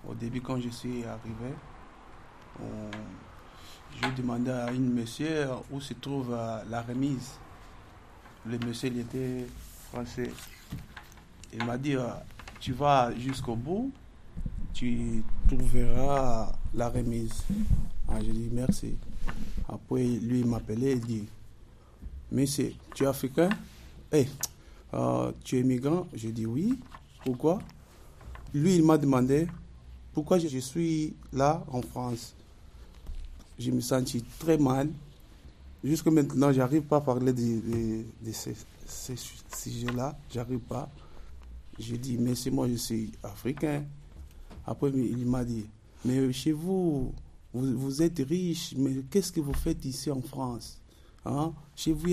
Au début, quand je suis arrivé, on- je demandais à une monsieur où se trouve la remise. Le monsieur, il était français. Il m'a dit, tu vas jusqu'au bout, tu trouveras la remise. J'ai dit merci. Après, lui, il m'appelait et dit, monsieur, tu es africain? Eh, tu es migrant? J'ai dit oui. Pourquoi? Lui, il m'a demandé pourquoi je suis là en France. Je me sentis très mal. Jusque maintenant, j'arrive pas à parler de ces sujets-là. J'arrive pas. J'ai dit, mais c'est moi, je suis africain. Après, il m'a dit, mais chez vous, vous êtes riche, mais qu'est-ce que vous faites ici en France? Hein? Chez vous,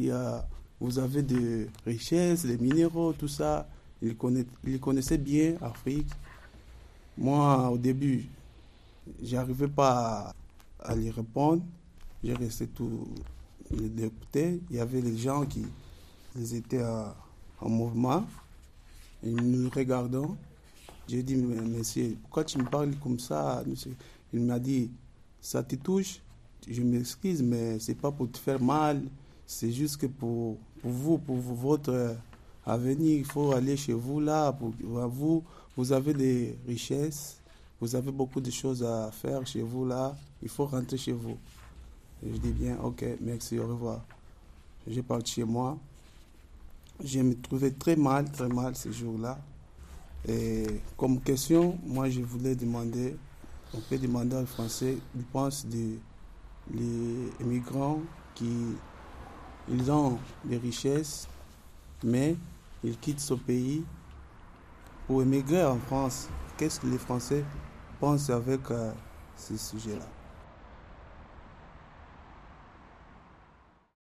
vous avez des richesses, des minéraux, tout ça. Il connaissait bien l'Afrique. Moi, au début, j'arrivais pas à lui répondre. J'ai resté tout l'écouter. Il y avait les gens qui ils étaient en mouvement. Et nous regardons. J'ai dit, mais monsieur, pourquoi tu me parles comme ça, monsieur? Il m'a dit, ça te touche? Je m'excuse, mais c'est pas pour te faire mal. C'est juste que pour vous, votre avenir, il faut aller chez vous là. Vous avez des richesses, vous avez beaucoup de choses à faire chez vous là. Il faut rentrer chez vous. Et je dis bien, ok, merci, au revoir. J'ai parti chez moi. Je me trouvais très mal ce jour-là. Et comme question, moi je voulais demander, on peut demander aux Français, ils pensent des les migrants qui ils ont des richesses, mais ils quittent ce pays pour émigrer en France. Qu'est-ce que les Français pensent avec ce sujet-là?